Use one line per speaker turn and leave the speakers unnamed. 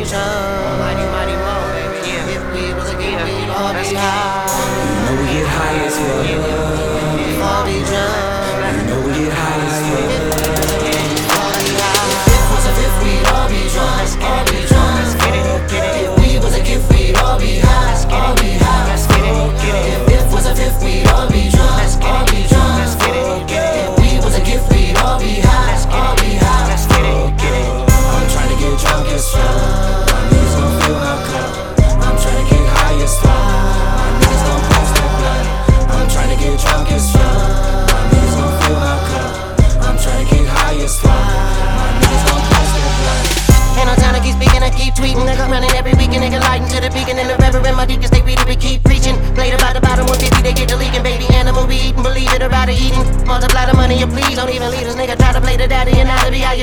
drunk. Mighty, mighty mo, baby. Yeah. If we was a game, we'd all be high.
You know we get high as fuck.
All be drunk.
You know we get high as fuck.
If was a fifth, we'd all be drunk. All be drunk. If we was a gift, we'd all be high. All be high. If was a fifth, we'd all be drunk. All be drunk. If we was a gift, we'd all be high. All be high.
I'm trying to get drunk as fuck. My niggas gon' fill my cup. I'm trying to get high as fuck. My niggas gon' pass that blunt. I'm trying to get drunk as fuck. My niggas gon' fill my cup. I'm trying to get high as fuck. My niggas gon' pass that blunt.
Ain't no time to keep speaking, I keep tweeting. Nigga running every weekend, nigga lighting to the beacon. And the reverend, my deacons, they read it, we keep preaching. Played about the bottom 150, they get the leaking. Baby animal, we eating, believe it or rather eating. Multiply the money, you please, don't even lead us. Nigga try to play the daddy and now to be how you